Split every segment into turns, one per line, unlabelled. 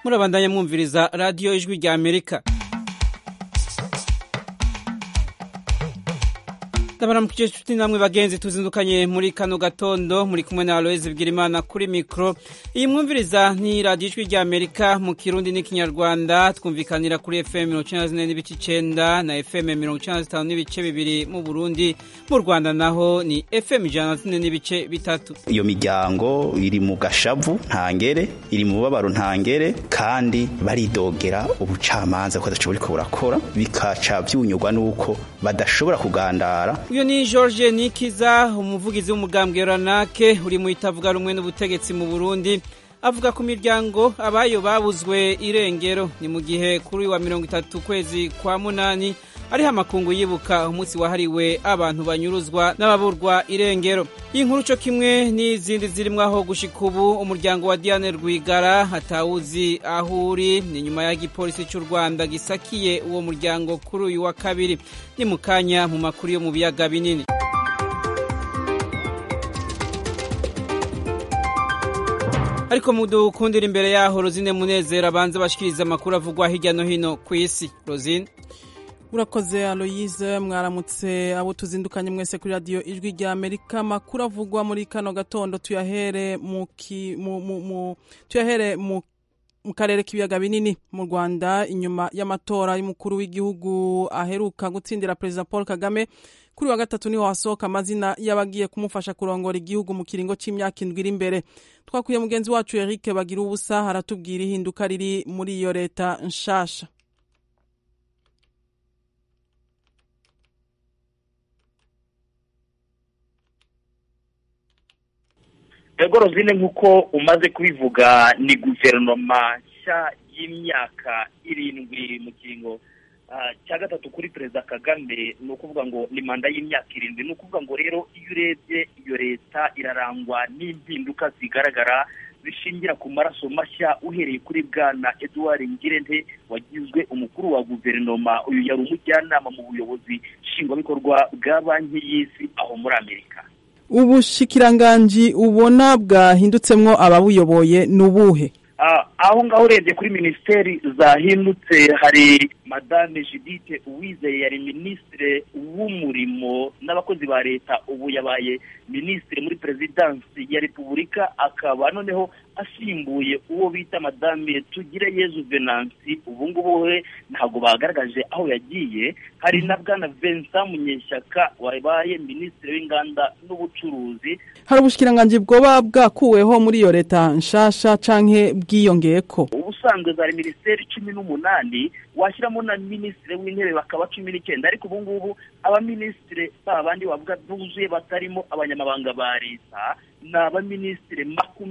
Murabandanya mwumviriza radio Ijwi rya Amerika. Ndabaramukije nshuti namwe bagenzi tuzindukanye muri kano gatondo muri kumwe na Aloise Bwirimana kuri micro. Iyi mwumviriza ni radio Ijwi rya Amerika mu Kirundi n'Ikinyarwanda, twumvikanira kuri FM 94.9 na FM 95.2 mu Burundi. Mu Rwanda naho ni FM 104.3.
Iyo miryango iri mu gashavu ntangere, iri mu babaro ntangere, kandi baridogera ubucamanza ko adashobora kuburakora, bikaca byunyurwa nuko badashobora kugandara.
Uyo ni George Nikiza, umuvugizi w'umugambwe Ranake uri mu itavuga rumwe n'ubutegetsi mu Burundi, avuga ku miryango abayo babuzwe irengero. Ni mu gihe kuri wa 30 kwezi kwa munani ari hamakungu yibuka umunsi wahariwe abantu banyuruzwa n'ababurwa irengero. Iyi nkuru cyo kimwe n'izindi zirimwe aho gushika ubu umuryango wa Diane Rwigara hatawuzi ahuri, ni nyuma ya gipolisi cy'u Rwanda gisakiye uwo muryango kuri uyu wa kabiri. Ni mukanya mu makuru yo mu biyaga binini. Ariko mudukundira imbere yaho Rosine Munezero abanza bashikiriza amakuru avugwa hirya no hino ku isi. Rosine,
urakoze Aloise, mwaramutse abo tuzindukanye mwese kuri radio Ijwi rya Amerika. Makuru avugwa muri kano gatondo tuyahere mu karere k'ibiyaga binini. Mu Rwanda, inyuma y'amatora y'umukuru w'igihugu aheruka gutsindira President Paul Kagame, kuri wa gatatu niho hasohoka amazina y'abagiye kumufasha kurongora igihugu mu kiringo c'imyaka 7 iri imbere. Twakuye mugenzi wacu Eric Bagira ubusa haratubwira ihinduka riri muri iyo leta nshasha.
Rosine, nkuko umaze kubivuga, ni guverinoma nshya y'imyaka 7 mu kiringo cya gatatu kuri Perezida Kagame. Ni ukuvuga ngo ni manda y'imyaka 7. Ni ukuvuga ngo rero iyo urebye iyo leta irarangwa n'impinduka zigaragara zishingira ku maraso mashya, uhereye kuri bwana Edouard Ngirente wagizwe umukuru wa guverinoma. Uyu yari umujyanama mu buyobozi nshingwabikorwa bwa banki y'isi aho muri Amerika.
Ubushikiranganji ubona bwahindutsemwo ababuyoboye nubuhe?
Aho ngaho urebye kuri ministeri zahindutse, hari Madame Judith Uwizeye yari ministre w'umurimo n'abakozi ba leta, ubu yabaye ministre muri presidansi ya Repubulika, akaba noneho asimbuye uwo bita Madame Tugireyezu Venansi. Ubu ngubu we ntabwo bagaragaje aho yagiye. Hari na bwana Vincent Munyeshyaka wabaye ministre w'inganda n'ubucuruzi.
Hari ubushikiranganji bwoba bwakuweho muri iyo leta nshasha canke bwiyongeyeko?
Ubusanzwe zari ministeri 18 washyiramo na ministre w'intebe bakaba 19, ariko ubu ngubu abaministre babandi bavuga buzuye batarimo abanyamabanga ba leta n'aba ministre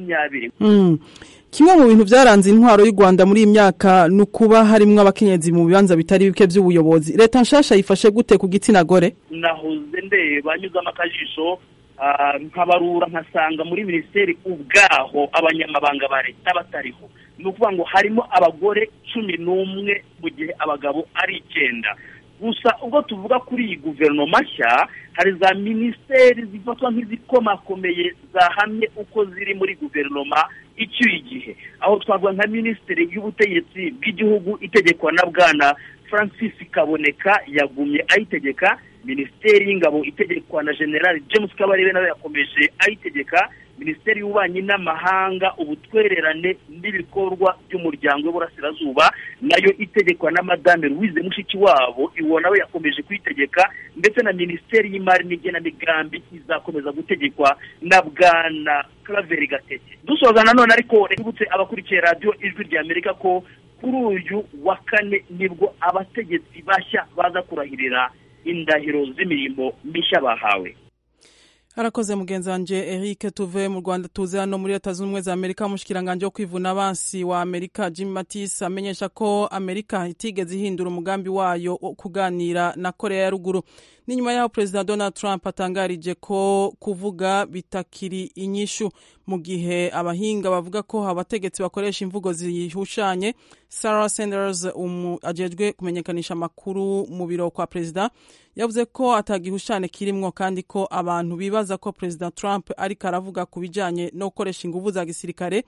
20.
Kimwe mu bintu byaranze intwaro y'u Rwanda muri imyaka nukuba harimwe abakenyezi mu bibanza bitari bike by'ubuyobozi. Leta nshasha yifashe gute ku gitsina gore?
Nahoze banyuza amakajisho nkabarura nkasanga muri ministeri ubwaho abanyamabanga ba leta batariho. Ni ukuvuga ngo harimo abagore 11 mu gihe abagabo ari 9. Gusa ubwo tuvuga kuri iyi guverinoma nshya, hari za ministeri zifatwa nk'izikomakomeye zahamye uko ziri muri guverinoma icyuye igihe, aho twavuga nka ministeri y'ubutegetsi bw'igihugu itegekwa na bwana Francis Kaboneka yagumye ayitegeka. Ministeri y'ingabo itegekwa na General James Kabarebe nawe yakomeje ayitegeka. Ministeri y'ububanyi n'amahanga, ubutwererane n'ibikorwa by'umuryango w'Uburasirazuba nayo itegekwa na Madame Louise Mushikiwabo, iwo nawe yakomeje kuyitegeka. Ndetse na Ministeri y'imari n'igenamigambi izakomeza gutegekwa na bwana Claver Gatete. Dusoza nanone ariko ributse abakurikiye radio Ijwi rya Amerika ko kuri uyu wa 4 nibwo abategetsi bashya baza kurahirira indahiro z'imirimo mishya bahawe.
Harakoze mugenzi wanje Eric. Tuve mu Rwanda tuze hano muri Leta Zunze Ubumwe za Amerika. Umushikiranganje wo kwivuna abansi wa Amerika Jim Mattis amenyesha ko Amerika itigeze ihindura umugambi wayo kuganira na Korea ya Ruguru. Ni nyuma yaho President Donald Trump atangarije ko kuvuga bitakiri inyishu, mu gihe abahinga bavuga ko abategetsi bakoresha imvugo zihushanye. Sarah Sanders ajejwe kumenyekanisha makuru mu biro kwa President yavuze ko atagihushane kirimwo, kandi ko abantu bibaza ko President Trump ariko aravuga kubijanye no gukoresha inguvu za gisirikare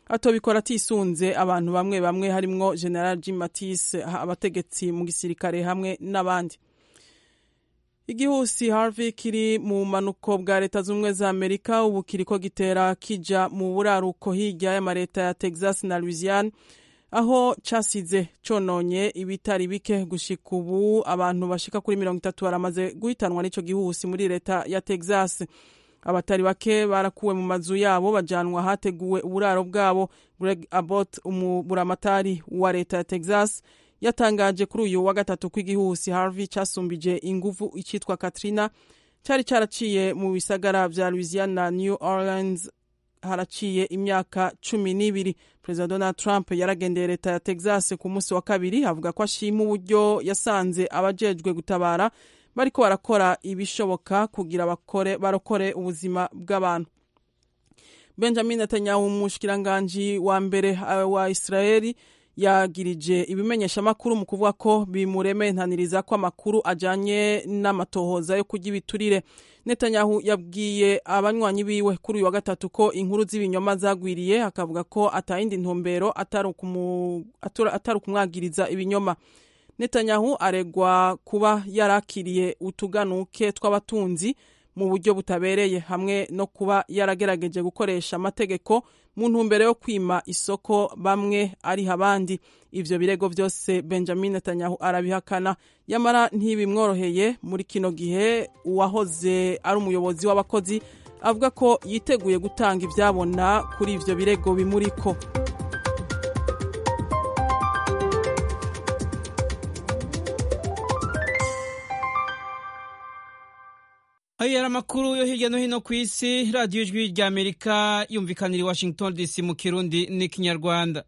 atobikora atisunze abantu bamwe bamwe harimwo General Jim Mattis, abategetsi mu gisirikare hamwe n'abandi. Igihusi Harvey kiri mu manuko bwa leta z'ubumwe za Amerika ubu kiriko gitera kija mu buraruko hirya y'amareta ya Texas na Louisiana, aho casize cononye ibitari bike. Gushika ubu abantu bashika kuri 30 baramaze guhitanwa n'ico gihusi muri leta ya Texas. Abatari bake barakuwe mu mazu yabo bajanwa hateguwe uburaro bwabo. Greg Abbott, umuburamatari wa leta ya Texas, yatangaje kuri uyu wa gatatu ko igihusi Harvey casumbije inguvu icitwa Katrina cari caraciye mu bisagara vya Louisiana na New Orleans haraciye imyaka 12. President Donald Trump yaragendeye leta ya Texas ku munsi wa kabiri, avuga ko ashima uburyo yasanze abajejwe gutabara bariko barakora ibishoboka kugira barokore ubuzima bw'abantu. Benjamin Netanyahu, umushikiranganji wa mbere wa Israeli, yagirije ibimenyesha makuru mu kuvuga ko bimurementaniriza ko amakuru ajanye n'amatohoza yo kurya ibiturire. Netanyahu yabwiye abanywanyi biwe kuri uyu wa gatatu ko inkuru z'ibinyoma zagwiriye, akavuga ko atayindi ntumbero atari kumwagiriza ibinyoma. Netanyahu aregwa kuba yarakiriye utuganuke tw'abatunzi mu buryo butabereye hamwe no kuba yaragerageje gukoresha amategeko mu ntumbero yo kwima isoko bamwe ari abandi. Ivyo birego vyose Benjamin Netanyahu arabihakana, yamara ntibimworoheye muri kino gihe. Uwahoze ari umuyobozi w'abakozi avuga ko yiteguye gutanga ivyabona kuri ivyo birego bimuriko.
Ayo yari amakuru yo hirya no hino ku isi. Radio Ijwi rya Amerika yumvikanira i Washington DC mu Kirundi n'ikinyarwanda.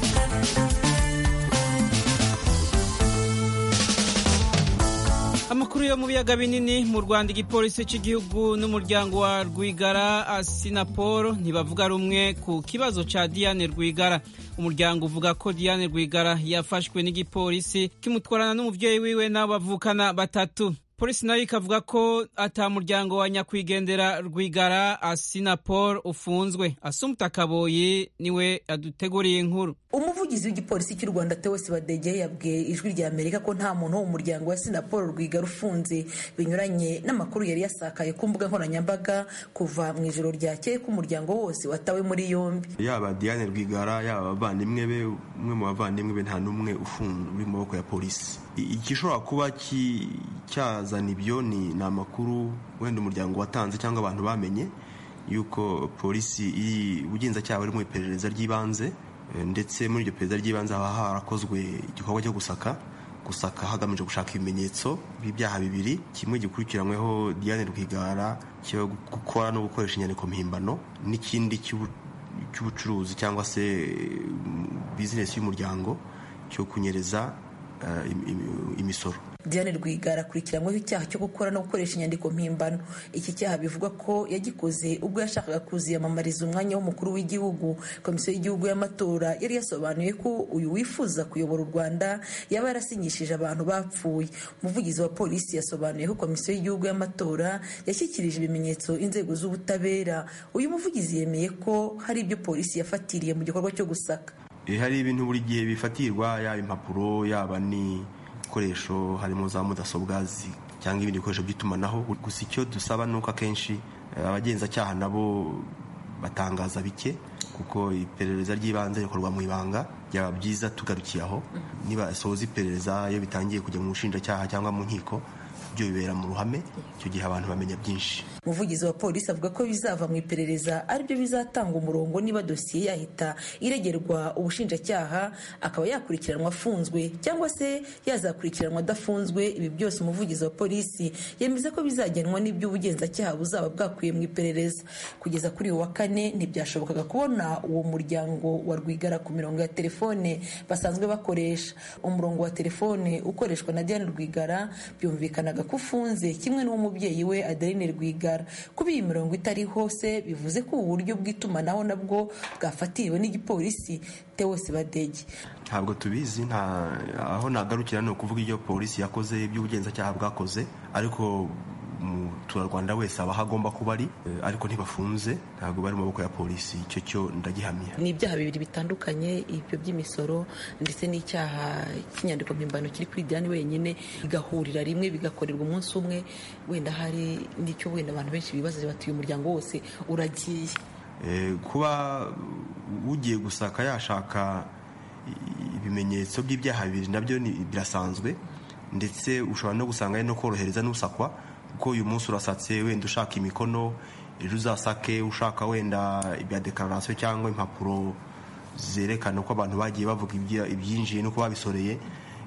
Amakuru yo mu biyaga binini. Mu Rwanda, igipolisi cy'igihugu n'umuryango wa Rwigara Asinapol ntibavuga rumwe ku kibazo ca Diane Rwigara. Umuryango uvuga ko Diane Rwigara yafashwe n'igipolisi kimutwarana n'umuvyeyi wiwe n'abo bavukana batatu. Polisi nayo ikavuga ko ata muryango wa nyakwigendera Rwigara Asinapol ufunzwe. Assumpta Kaboyi niwe aduteguriye inkuru.
Umuvugizi w'igipolisi cy'u Rwanda Theos Badege yabwiye Ijwi rya Amerika ko nta muntu wo mu muryango wa Asinapol Rwigara ufunze, binyuranye n'amakuru yari yasakaye ku mbuga nkoranyambaga kuva mu ijoro ryakeye ko umuryango wose watawe muri yombi.
Yaba Diane Rwigara yaba abavandimwe be, umwe mu bavandimwe be nta n'umwe ufunzwe mu maboko ya polisi. Igishobora kuba cyazana ibyo ni amakuru wenda umuryango watanze cyangwa abantu bamenye yuko polisi ubugenzacyaha buri mu iperereza ry'ibanze, ndetse muri iryo perereza ry'ibanze haba harakozwe igikorwa cyo gusaka hagamije gushaka ibimenyetso by'ibyaha bibiri. Kimwe gikurikiranyweho Diane Rwigara cyo gukora no gukoresha inyandiko mpimbano, n'ikindi cy'ubucuruzi cyangwa se bizinesi y'umuryango cyo kunyereza imisoro.
Diane Rwigara akurikiranyweho icyaha cyo gukora no gukoresha inyandiko mpimbano. Iki cyaha bivugwa ko yagikoze ubwo yashakaga kuziyamamariza umwanya w'umukuru w'igihugu. Komisiyo y'igihugu y'amatora yari yasobanuye ko uyu wifuza kuyobora u Rwanda yaba yarasinyishije abantu bapfuye. Umuvugizi wa polisi yasobanuye ko komisiyo y'igihugu y'amatora yashyikirije ibimenyetso inzego z'ubutabera. Uyu muvugizi yemeye ko hari ibyo polisi yafatiriye mu gikorwa cyo gusaka.
Hari ibintu buri gihe bifatirwa, yaba impapuro yaba ni ibikoresho harimo za mudasobwa cyangwa ibindi bikoresho by'itumanaho. Gusa icyo dusaba ni uko akenshi abagenzacyaha nabo batangaza bike, kuko iperereza ry'ibanze rikorwa mu ibanga. Byaba byiza tugarukiye aho, niba soza iperereza iyo bitangiye kujya mu bushinjacyaha cyangwa mu nkiko byo bibera mu ruhame, icyo gihe abantu bamenya byinshi.
Umuvugizi wa polisi avuga ko bizava mu iperereza aribyo bizatanga umurongo niba dosiye yahita iregerwa ubushinjacyaha akaba yakurikiranwa afunzwe cyangwa se yazakurikiranwa adafunzwe. Ibi byose umuvugizi wa polisi yemeza ko bizagenwa n'iby'ubugenzacyaha buzaba bwakuye mu iperereza. Kugeza kuri uyu wa kane ntibyashobokaga kubona uwo muryango wa Rwigara ku mirongo ya telefone basanzwe bakoresha. Umurongo wa telefone ukoreshwa na Diane Rwigara byumvikanaga ko ufunze, kimwe n'umubyeyi we Adeline Rwigara. Kuba iyi mirongo itari hose bivuze ko uburyo bw'itumanaho nabwo bwafatiriwe n'igipolisi. Theos Badege:
ntabwo tubizi, aho nagarukira ni ukuvuga ibyo polisi yakoze, iby'ubugenzacyaha bwakoze, ariko umuturarwanda wese aba aho agomba kuba ari, ariko ntibafunze, ntabwo bari mu maboko ya polisi. Icyo cyo ndagihamya.
Ni ibyaha bibiri bitandukanye, ibyo by'imisoro ndetse n'icyaha cy'inyandiko mpimbano kiri kuri Diane wenyine, bigahurira rimwe bigakorerwa umunsi umwe. Wenda hari n'icyo wenda abantu benshi bibaza bati uyu muryango wose uragiye.
Kuba ugiye gusaka yashaka ibimenyetso by'ibyaha bibiri nabyo birasanzwe, ndetse ushobora no gusanga no korohereza n'usakwa, kuko uyu munsi urasatse wenda ushaka imikono, ejo uzasake ushaka wenda ibya dekararasiyo cyangwa impapuro zerekana uko abantu bagiye bavuga ibyinjiye n'uko babisoreye.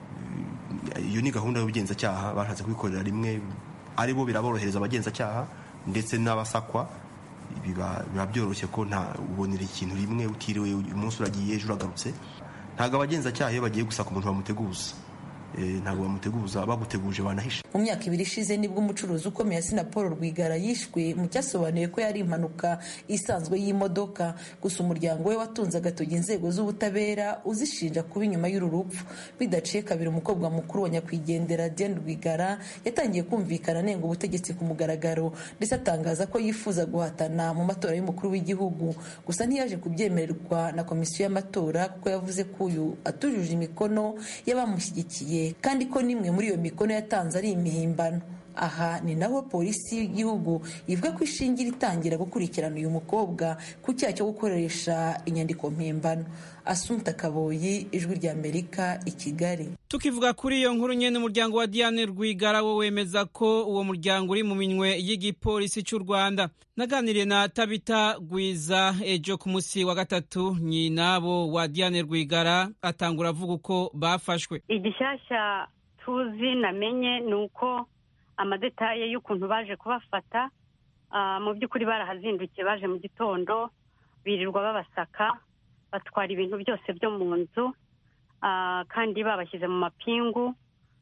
Iyo ni gahunda y'ubugenzacyaha bashatse kwikorera rimwe, ari bo biraborohereza abagenzacyaha ndetse n'abasakwa. Biba byoroshye ko ubonera ikintu rimwe utiriwe umunsi uragiye ejo uragarutse. Ntabwo abagenzacyaha iyo bagiye gusaka umuntu bamuteguza, ntabwo bamuteguza, baguteguje banahisha.
Mu myaka ibiri ishize nibwo umucuruzi ukomeye Asina Paul Rwigara yishwe mu cyasobanuye ko yari impanuka isanzwe y'imodoka. Gusa umuryango we watunze agatoki inzego z'ubutabera uzishinja kuba inyuma y'uru rupfu. Bidaciye kabiri umukobwa mukuru wa nyakwigendera Diane Rwigara yatangiye kumvikana anenga ubutegetsi ku mugaragaro, ndetse atangaza ko yifuza guhatana mu matora y'umukuru w'igihugu. Gusa ntiyaje kubyemererwa na komisiyo y'amatora, kuko yavuze ko uyu atujuje imikono y'abamushyigikiye kandi ko nimwe muri iyo mikono yatanze ari imihimbano. Aha ni naho polisi y'igihugu ivuga ko ishingira itangira gukurikirana uyu mukobwa ku cyaha cyo gukoresha inyandiko mpimbano. Assumpta Kaboyi, Ijwi ry'Amerika, i Kigali.
Tukivuga kuri iyo nkuru nyene, umuryango wa Diane Rwigara wo wemeza ko uwo muryango uri mu minwe y'igipolisi cy'u Rwanda. Naganiriye na Tabita Gwiza ejo ku musi wa gatatu, nyinabo wa Diane Rwigara atangura avuga uko bafashwe.
Igishyashya tuzi namenye nuko amadetaye y'ukuntu baje kubafata, mu by'ukuri barahazindukiye, baje mu gitondo birirwa babasaka, batwara ibintu byose byo mu nzu, kandi babashyize mu mapingu,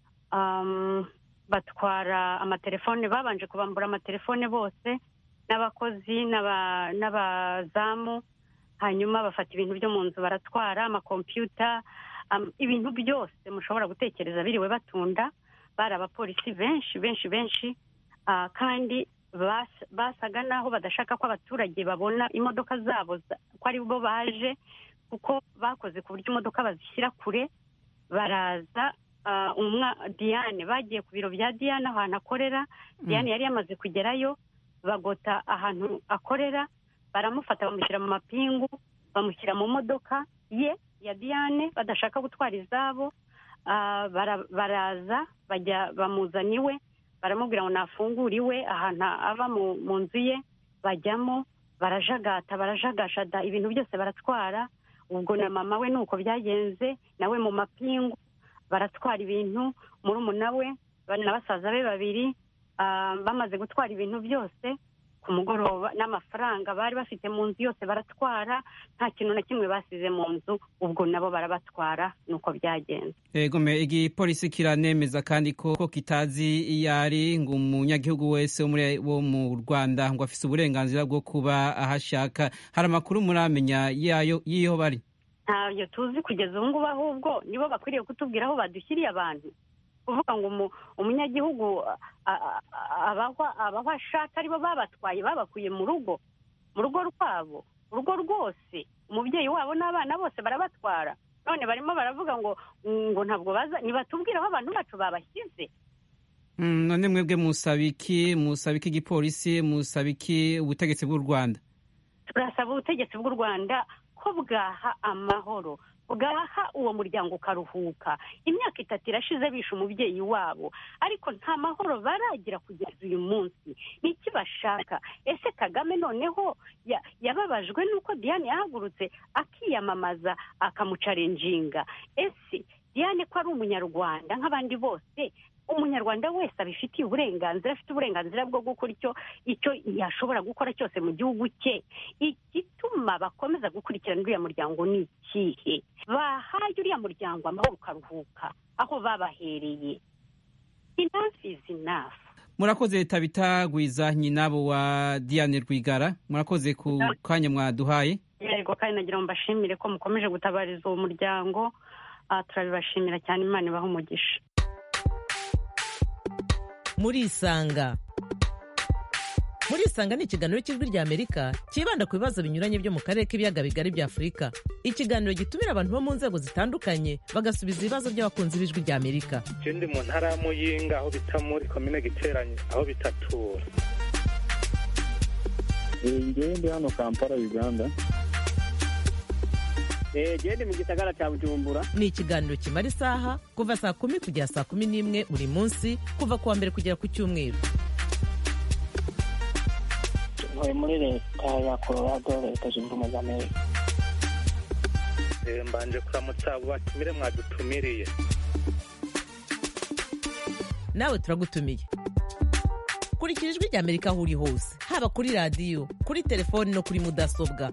batwara amatelefone, babanje kubambura amatelefone bose n'abakozi n'abazamu, hanyuma bafata ibintu byo mu nzu baratwara amakompiyuta, ibintu byose mushobora gutekereza biriwe batunda. Bari abapolisi benshi, kandi basaga naho badashaka ko abaturage babona imodoka zabo ko ari bo baje, kuko bakoze ku buryo imodoka bazishyira kure. Baraza Diane, bagiye ku biro bya Diane ahantu akorera. Diane yari yamaze kugerayo, bagota ahantu akorera, baramufata bamushyira mu mapingu, bamushyira mu modoka ye ya Diane badashaka gutwara izabo. Baraza bamuzana iwe, baramubwira ngo nafungure iwe ahantu aba mu nzu ye. Bajyamo barajagashada ibintu byose baratwara. Ubwo na mama we nuko byagenze, nawe mu mapingu baratwara ibintu. Murumuna we na basaza be babiri bamaze gutwara ibintu byose, ku mugoroba n'amafaranga bari bafite mu nzu yose baratwara, nta kintu na kimwe basize mu nzu. Ubwo nabo barabatwara, nuko byagenze.
Egome, igipolisi kiranemeza kandi ko kitazi iyari ngo umunyagihugu wese wo mu Rwanda ngo afise uburenganzira bwo kuba ahashaka. Hari amakuru muramenya yiyo bari?
Ntabyo tuzi kugeza ubu ngubu, ahubwo nibo bakwiriye kutubwira aho badushyiriye abantu. Kuvuga ngo umunyagihugu abaho ashaka aribo babatwaye, babakuye mu rugo rwabo, urugo rwose, umubyeyi wabo n'abana bose barabatwara. None barimo baravuga ngo ntabwo baza, nibatubwire aho abantu bacu babashyize.
None mwebwe musabiki igipolisi, musabiki ubutegetsi bw'u Rwanda?
Turasaba ubutegetsi bw'u Rwanda ko bwaha amahoro, bwaha uwo muryango ukaruhuka. Imyaka 3 irashize bishe umubyeyi wabo, ariko nta mahoro baragira kugeza uyu munsi. Niki bashaka? Ese Kagame noneho yababajwe nuko Diane yahagurutse akiyamamaza akamucarenjinga? Ese Diane ko ari umunyarwanda nk'abandi bose, umunyarwanda wese abifitiye uburenganzira, afite uburenganzira bwo gukora icyo yashobora gukora cyose mu gihugu cye. Igituma bakomeza gukurikirana uriya muryango ni ikihe? Bahaye uriya muryango amahoro ukaruhuka aho babahereye. Enough is enough.
Murakoze Tabita Gwiza, nyinabo wa Diane Rwigara, murakoze ku kanya mwaduhaye.
Yego, kandi nagira ngo mbashimire ko mukomeje gutabariza uwo muryango. Turabibashimira cyane, Imana ibahe umugisha.
Murisanga. muri isanga ni ikiganiro cy'ijwi rya Amerika cyibanda ku bibazo binyuranye byo mu karere k'ibiyaga bigari bya Afurika. Ikiganiro gitumira abantu bo mu nzego zitandukanye bagasubiza ibibazo by'abakunzi b'ijwi rya Amerika.
Je ndi mu ntara ya Muyinga aho bita muri komine Giteranyi aho bitatura.
Ngewe ndi hano Kampala Uganda.
Gende mu gisagara cya Bujumbura.
Ni ikiganiro kimara isaha kuva saa 10 kugera saa 11 buri munsi kuva kuwa mbere kugera ku cyumweru.
Muri leta ya Colorado leta zunze ubumwe za Amerika.
Mbanje kuramutsa batumire mwadutumiriye.
Nawe turagutumiye. Kurikira ijwi rya Amerika aho uri hose, haba kuri radio, kuri telefone no kuri mudasobwa.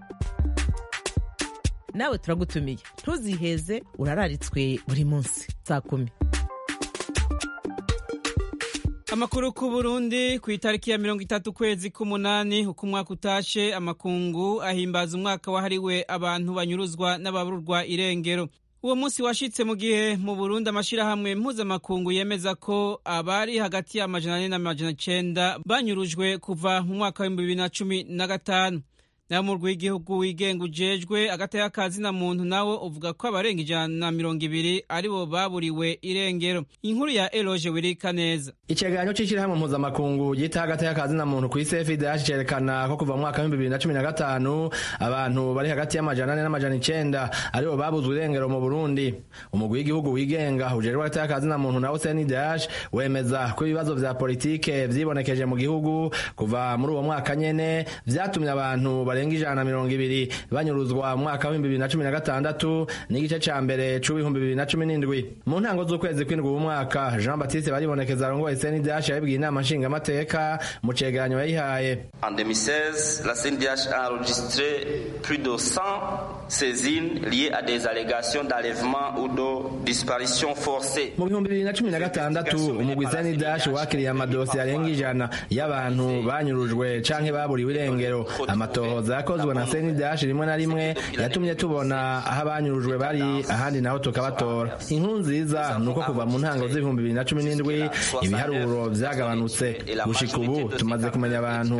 Nawe turagutumiye. Ntuziheze, urararitswe buri munsi saa 10.
Amakuru ku Burundi ku itariki ya 30 kwezi k'umunani uko umwaka utashe amakungu ahimbaza umwaka wahariwe abantu banyuruzwa n'ababurwa irengero. Uwo munsi washitse mu gihe mu Burundi amashirahamwe mpuzamakungu yemeza ko abari hagati ya 400 na 900 banyurujwe kuva mu mwaka wa 2015. Na mu rw'igihugu wigenga ujejwe agataya kazi na muntu nawo uvuga ko abarenga 120 aribo baburiwe irengero. Inkuru ya Eloge Wirikaneza.
Icegeranyo c'ishirahamwe mpuzamakungu gita agataya kazi na muntu ku CFDH cerekana ko kuva mu mwaka wa 2015 abantu bari hagati ya 400 na 900 aribo babuzwe irengero mu Burundi. Umugwi w'igihugu wigenga ujejwe agataya kazi na muntu nawo CNDH wemeza ko ibibazo vya politike vyibonekeje mu gihugu kuva muri uwo mwaka nyene vyatumye abantu barenga 120 banyuruzwa mu mwaka wa 2016 n'igice ca mbere c'2017. Mu ntango z'ukwezi kw'indwi w'umwaka Jean Baptiste baribonekeza arongoye CNDH yabibwiye inama nshingamateka mu cegeranyo yayihaye.
En 2016, la CNDH a enregistré plus de 100 saisines liées à des allégations d'enlèvement ou de disparition forcée.
Mu 2016 umugwi CNDH wakiriye amadosiye arenga 100 y'abantu banyurujwe canke baburiwe irengero. Amatohoza yakozwe na CNDH rimwe na rimwe yatumye tubona aho abanyurujwe bari ahandi naho tukabatora. Inkuru nziza nuko kuva mu ntango z'2017 ibiharuro vyagabanutse. Gushika ubu tumaze kumenya abantu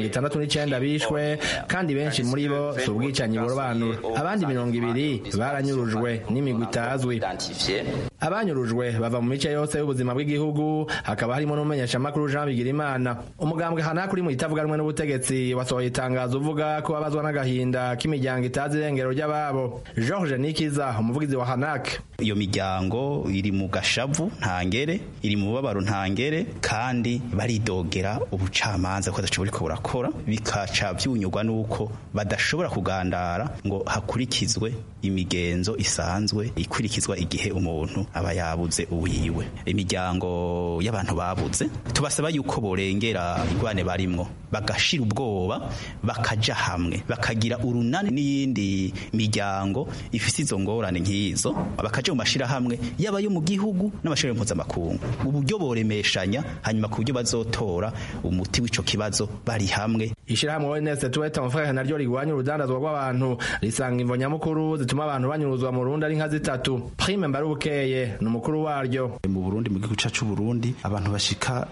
69 bishwe kandi benshi muri bo subwicanyi borobanura. Abandi 200 baranyurujwe n'imigwi itazwi. Abanyurujwe bava mu mice yose y'ubuzima bw'igihugu hakaba harimo n'umumenyesha makuru Jean Bigirimana. Umugambwe Hanak uri mu itavuga rumwe n'ubutegetsi wasohoye itangazo uvuga ko babazwa n'agahinda k'imiryango itazi irengero ry'ababo. George Nikiza umuvugizi wa Hanak.
Iyo miryango iri mu gashavu ntangere, iri mu babaro ntangere kandi baridogera ubucamanza ko badashobora kuburakora bikaca byunyurwa nuko badashobora kugandara ngo hakurikizwe imigenzo isanzwe ikurikizwa igihe umuntu aba yabuze uwiwe. Imiryango y'abantu babuze tubasaba yuko borengera ingwane barimwo bagashira ubwoba bakaja hamwe bakagira urunani n'iyindi miryango ifise izo ngorane nk'izo bakaja mu mashira hamwe yaba yo mu gihugu n'amashira mpuzamakungu uburyo boremeshanya hanyuma ku buryo bazotora umuti w'ico kibazo bari hamwe.
Ishirahamwe ONS tuweta amafrika naryo rigwanya urudandazwa rw'abantu risanga imvo nyamukuru zituma abantu banyuruzwa mu Burundi ari nka zitatu. Prime Mbarubukeye n'umukuru waryo.
Mu Burundi mu gihugu cacu Burundi abantu bashika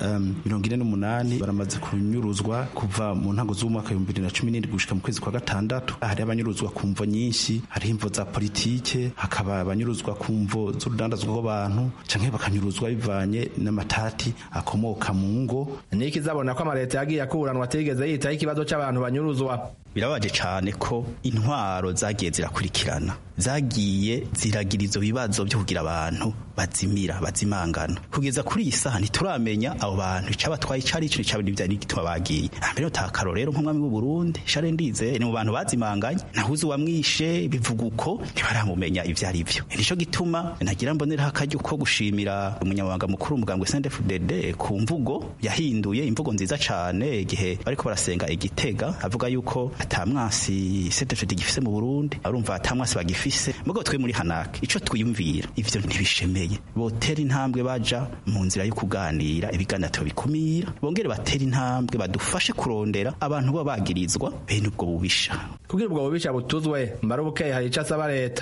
48 baramaze kunyuruzwa kuva mu ntango z'umwaka 2017 gushika mu kwezi kwa gatandatu. Hari abanyuruzwa ku mvo nyinshi, hari imvo za politike, hakaba abanyuruzwa ku mvo z'urudandazwa rw'abantu canke bakanyuruzwa bivanye n'amatati akomoka mu ngo.
Niki zabona ko amaleta yagiye akuranwa atigeze yitaho ikibazo c'abantu banyuruzwa.
Birabaje cyane ko intwaro zagiye zirakurikirana zagiye ziragira izo bibazo byo kugira abantu bazimangana kugeza kuri iyi saha ntituramenya abo bantu icabatwaye cari ico cyabindi byari gituma bagiye. Mbere utakaro rero nk'umwami w'u Burundi Charles Ndize ni mu bantu bazimanganye nahuze wamwishe bivuga uko ntibaramumenya ivyo ari byo. Nico gituma nagira mbonera hakajyo ko gushimira umunyamabanga mukuru umugambwe CNDD-FDD ku mvugo yahinduye imvugo nziza cyane igihe bariko barasenga Igitega avuga yuko atamwasi CNDD-FDD gifise mu Burundi arumva atamwasi bagifise mugo twe muri Hanak ico twiyumvira ivyo ntibishemeye botera intambwe baja mu nzira yo kuganira ibiganiro bikumira bongere batera intambwe badufashe kurondera abantu babagirizwa bene ubwo bubisha
kugira ubwo bubisha butuzwe Mbarubukeye hari icasa leta.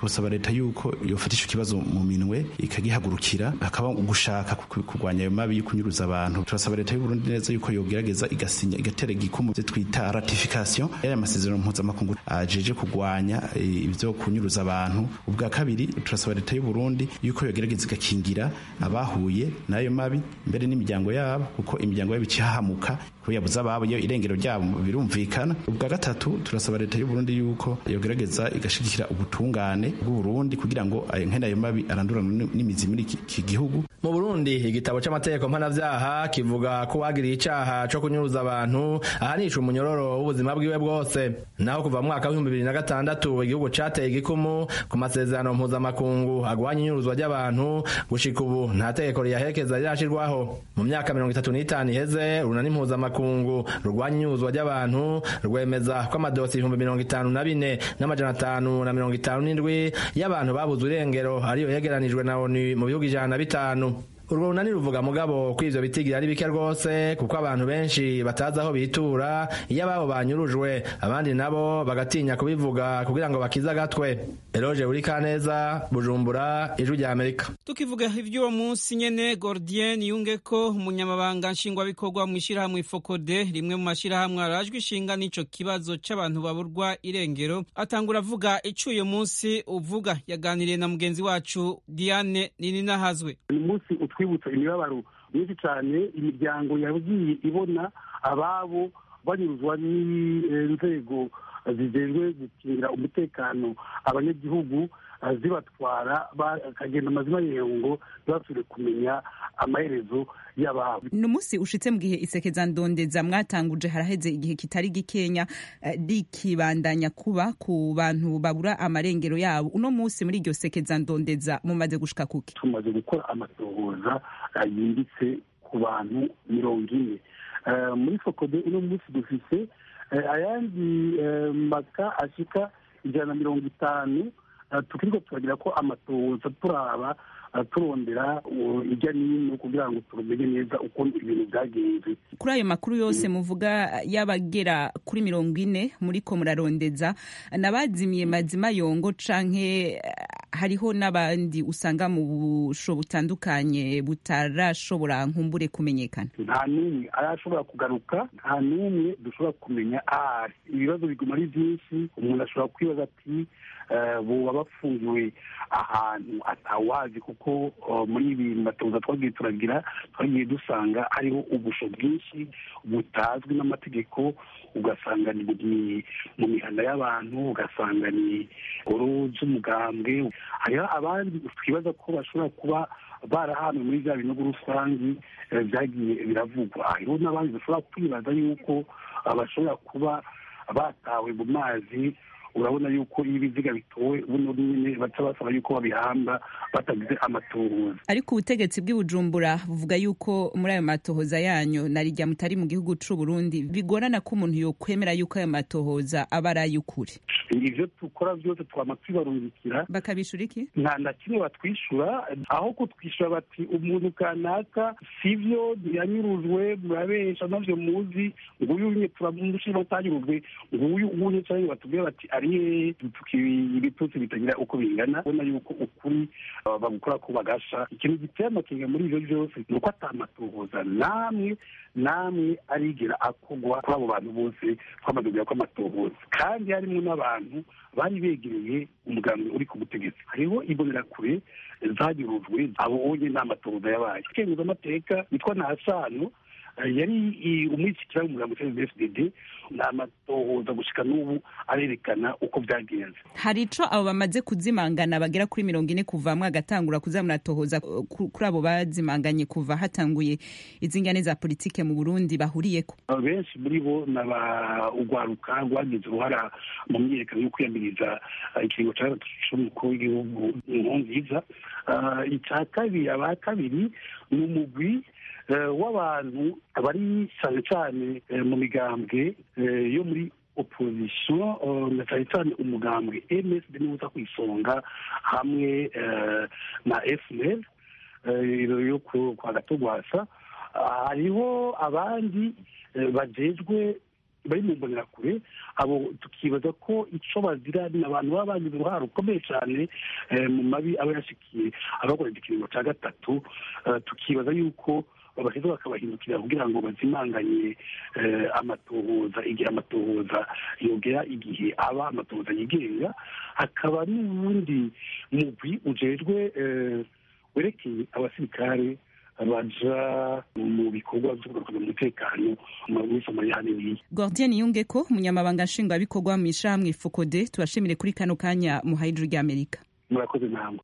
twosaba leta yuko yofata ico kibazo mu minwe ikagihagurukira hakaba ugushaka kurwanya ayo mabi yo kunyuruza abantu. Turasaba leta y'u Burundi neza yuko yogerageza igasinya igatera igikumu twita ratification y'aya masezerano mpuzamakungu ajeje kurwanya ivyo kunyuruza abantu. Ubwa kabiri turasaba leta y'u Burundi yuko yogerageza igakingira abahuye n'ayo mabi mbere n'imiryango yabo, kuko imiryango yabo icihahamuka kuyabuza ababo iyo irengero ryabo birumvikana. Ubwa gatatu turasaba leta y'u Burundi yuko yogerageza igashigikira ubutungane bw'u Burundi kugira ngo nkene ayo mabi arandurana n'imizi muri iki gihugu.
Mu Burundi igitabo c'amategeko mpanavyaha kivuga ko wagiriye icaha co kunyuruza abantu ahanisha umunyororo w'ubuzima bwiwe bwose. Naho kuva mu mwaka wa 2006 igihugu cateye igikumu ku masezerano mpuzamakungu agwanya inyuruzwa ry'abantu, gushika ubu nta tegeko riyaherekeza rirashirwaho. Mu myaka 35 iheze urunani mpuzamakungu rurwanya inyuruzwa ry'abantu rwemeza ko amadosi 54,557 y'abantu babuzwe irengero ariyo yegeranijwe na ONU mu bihugu 105. Urwo runani ruvuga mugabo ko ivyo bitigira ari bike rwose, kuko abantu benshi batazi aho bitura iyo ababo banyurujwe, abandi nabo bagatinya kubivuga kugira ngo bakize agatwe. Eloge Urikaneza, Bujumbura, Ijwi rya Amerika.
Tukivuga ivy'uwo munsi nyene, Gordien Yungeko umunyamabanga nshingwabikorwa mu ishirahamwe Fokode, rimwe mu mashirahamwe arajwe ishinga n'ico kibazo c'abantu baburwa irengero, atangura avuga ico uyo munsi uvuga. Yaganiriye na mugenzi wacu Diane Nininahazwe.
Umunsi utwibutsa imibabaro myinshi cyane imiryango yagiye ibona ababo banyuruzwa n'inzego zijejwe gukingira umutekano abanyagihugu, zibatwara bakagenda amazina yengo basubire kumenya amaherezo y'ababo.
Ni umunsi ushitse mu gihe isekeza ndondeza mwatanguje haraheze igihe kitari gikenya rikibandanya kuba ku bantu babura amarengero yabo. Uno munsi muri iryo sekeza ndondeza mumaze gushika kuki?
Tumaze gukora amatohoza yimbitse ku bantu 40. Muri Fokode uno munsi dufise ayandi maka ashika 150 tukiriko turagira ko amatohoza turaba turondera ijya nino kugira ngo tumenye neza uko ibintu byagenze.
Kuri ayo makuru yose muvuga y'abagera kuri 40 muri ko murarondeza, nabazimiye mazima yongo canke hariho n'abandi usanga mu busho butandukanye butarashobora nkumbure kumenyekana?
Nta numwe arashobora kugaruka, nta numwe dushobora kumenya ahari. Ibibazo biguma ari byinshi, umuntu ashobora kwibaza ati boba bafungiwe ahantu atawazi, kuko muri ibi matoza twagiye turagira twagiye dusanga hariho ubusho bwinshi butazwi n'amategeko, ugasanga ni mu mihanda y'abantu, ugasanga ni oro z'umugambwe. Hariho abandi twibaza ko bashobora kuba barahanwe muri bya binogo rusangi byagiye biravugwa. Hariho n'abandi bashobora kwibaza yuko bashobora kuba batawe mu mazi. Urabona yuko ibiziga bitowe buno nyine baca basaba yuko babihamba batagize amatohoza.
Ariko ubutegetsi bw'Ibujumbura buvuga yuko muri ayo matohoza yanyu narijya mutari mu gihugu c'u Burundi bigorana ko umuntu yokwemera yuko ayo matohoza aba ari ay'ukuri.
Ivyo tukora byose twama twibarungikira.
Bakabishura iki?
Nta kimwe batwishura, aho kutwishura bati umuntu kanaka sivyo yanyurujwe murabesha navyo muzi, nguyu nye turamushima batanyurujwe, nguyu unye cyane batubwira bati ibitutsi bitagira uko bingana. Ubona yuko ukuri bagukora ko bagasha. Ikintu giteye amakenga muri ivyo byose ni uko atamatohoza namwe arigera akogwa kuri abo bantu bose twamaze kugira ko amatohoza, kandi harimo n'abantu bari begereye umugambi uri ku butegetsi. Hariho imbonerakure zanyurujwe, abo onye n'amatohoza yabaye. Icyemezo amateka yitwa Ntasano yari umwishyikira w'umugambi FDD, n'amatohoza gushika n'ubu arerekana uko byagenze.
Hari ico abo bamaze kuzimangana bagera kuri 40 kuva mwagatangura kuzamuratohoza kuri abo bazimanganye kuva hatanguye izingane za politike mu Burundi bahuriyeko?
Benshi muri bo ugwaruka rwagize uruhara mu myiyerekano yo kwiyamiriza ikiringo c'umukuru w'igihugu Nkurunziza. Icya kabiri, aba kabiri ni umugwi w'abantu bari cyane cyane mu migambwe yo muri opposition, na cyane cyane umugambwe MSD n'uza kwisonga hamwe na FNL yo kwa Gatogwasa. Hariho abandi bajejwe bari mu mbonerakure abo tukibaza ko icyo bazira ni abantu baba bagize uruhare rukomeye cyane mu mabi aba yashikiye abakora ikiringo cya gatatu, tukibaza yuko babashyize bakabahindukira kugira ngo bazimanganye amatohoza, igihe amatohoza yogera igihe aba amatohoza yigenga. Hakaba n'ubundi mugwi ujejwe werekeye abasirikare baja mu bikorwa byo kugarukana umutekano muri Somalia hanini.
Gordien Yungeko, umunyamabanga nshingwabikorwa mu ishyirahamwe FOCODE, tubashimire kuri kano kanya mu Ijwi ry'Amerika.
Murakoze namwe.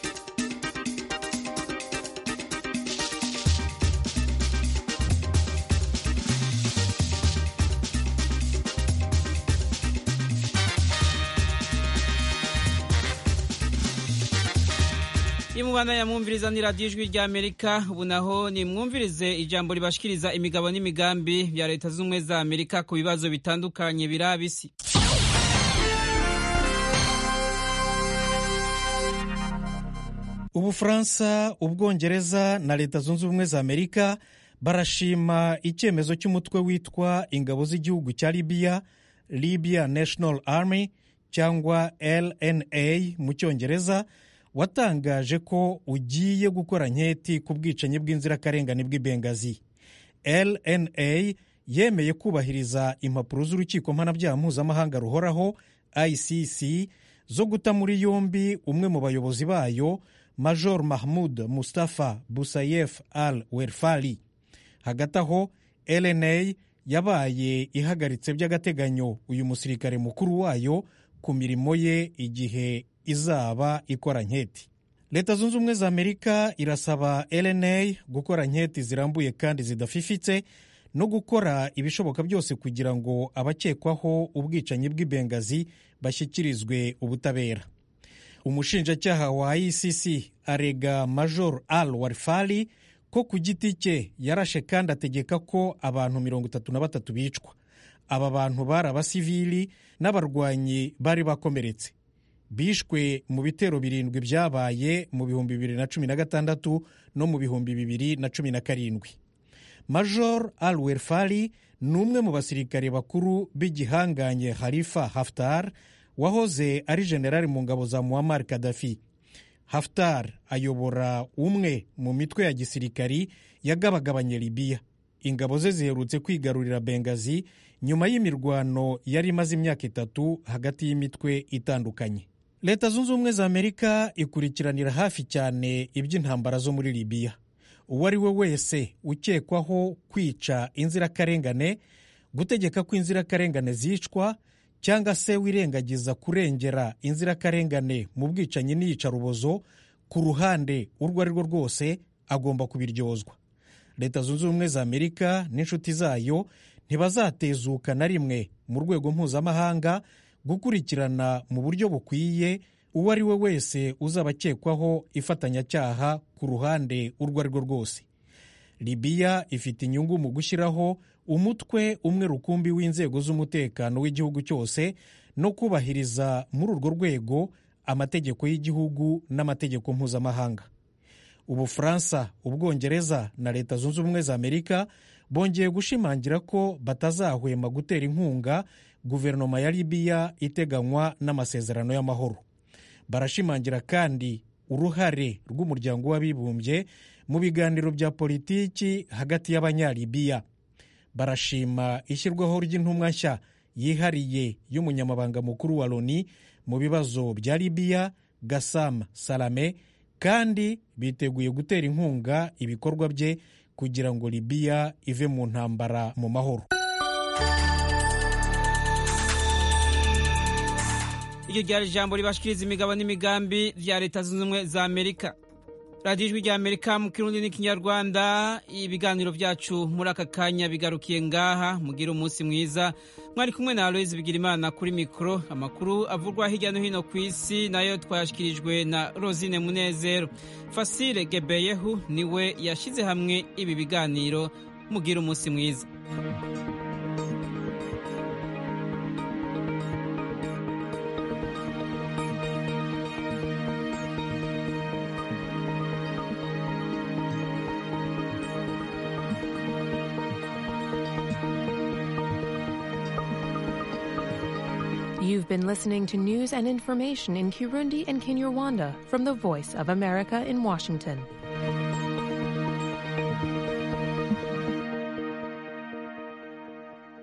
Imubana ya mwumviriza ni radiyo Ijwi ry'Amerika. Ubu naho ni mwumvirize ijambo ribashikiriza imigabo n'imigambi bya Leta Zunze Ubumwe za Amerika ku bibazo bitandukanye biraba isi.
Ubufaransa, Ubwongereza na Leta Zunze Ubumwe za Amerika barashima icyemezo cy'umutwe witwa ingabo z'igihugu cya Libya National Army cyangwa LNA mu Cyongereza, watangaje ko ugiye gukora nketi ku bwicanyi bw'inzirakarengane bw'i Benghazi. LNA yemeye kubahiriza impapuro z'urukiko mpanabyaha mpuzamahanga ruhoraho ICC zo guta muri yombi umwe mu bayobozi bayo, Major Mahmoud Mustafa Busayef al-Werfali. Hagati aho LNA yabaye ihagaritse by'agateganyo uyu musirikare mukuru wayo ku mirimo ye igihe izaba ikora nketi. Leta Zunze Ubumwe za Amerika irasaba LNA gukora nketi zirambuye kandi zidafifitse no gukora ibishoboka byose kugira ngo abakekwaho ubwicanyi bw'i Benghazi bashyikirizwe ubutabera. Umushinjacyaha wa ICC arega Major al-Werfali ko ku giti cye yarashe kandi ategeka ko abantu 33 bicwa. Aba bantu bari abasivili n'abarwanyi bari bakomeretse, bishwe mu bitero 7 byabaye mu 2016 no mu 2017. Major al-Werfali ni umwe mu basirikare bakuru b'igihanganye Khalifa Haftar, wahoze ari generali mu ngabo za Muammar Gaddafi. Haftar ayobora umwe mu mitwe ya gisirikari yagabagabanye Libya. Ingabo ze ziherutse kwigarurira Benghazi nyuma y'imirwano yari imaze imyaka 3 hagati y'imitwe itandukanye. Leta Zunze Ubumwe za Amerika ikurikiranira hafi cyane iby'intambara zo muri Libya. Uwo ari we wese ukekwaho kwica inzirakarengane, gutegeka ko inzirakarengane zicwa, cyangwa se wirengagiza kurengera inzirakarengane mu bwicanyi n'iyicarubozo ku ruhande urwo ari rwo rwose agomba kubiryozwa. Leta Zunze Ubumwe za Amerika n'inshuti zayo ntibazatezuka na rimwe mu rwego mpuzamahanga gukurikirana mu buryo bukwiye uwo ari we wese uzaba akekwaho ifatanyacyaha ku ruhande urwo ari rwo rwose. Libya ifite inyungu mu gushyiraho umutwe umwe rukumbi w'inzego z'umutekano w'igihugu cyose no kubahiriza muri urwo rwego amategeko y'igihugu n'amategeko mpuzamahanga. Ubufaransa, Ubwongereza na Leta Zunze Ubumwe za Amerika bongeye gushimangira ko batazahwema gutera inkunga guverinoma ya Libya iteganywa n'amasezerano y'amahoro. Barashimangira kandi uruhare rw'umuryango w'abibumbye mu biganiro bya politiki hagati y'abanyalibiya. Barashima ishyirwaho ry'intumwa nshya yihariye y'umunyamabanga mukuru wa Loni mu bibazo bya Libya, Gassam Salame, kandi biteguye gutera inkunga ibikorwa bye kugira ngo Libya ive mu ntambara mu mahoro.
Iryo ryari ijambo ribashikiriza imigabo n'imigambi vya Leta Zunze Ubumwe za Amerika. Radio Ijwi ry'Amerika mu Kirundi n'Ikinyarwanda. Ibiganiro byacu muri aka kanya bigarukiye ngaha. Mugira umunsi mwiza. Mwari kumwe na Aloise Bigirimana kuri mikro. Amakuru avurwa hirya no hino ku isi nayo twashikirijwe na Rosine Munezero. Fasile Gebeyehu niwe yashize hamwe ibi biganiro. Mugira umunsi mwiza.
You've been listening to news and information in Kirundi and Kinyarwanda from the Voice of America in Washington.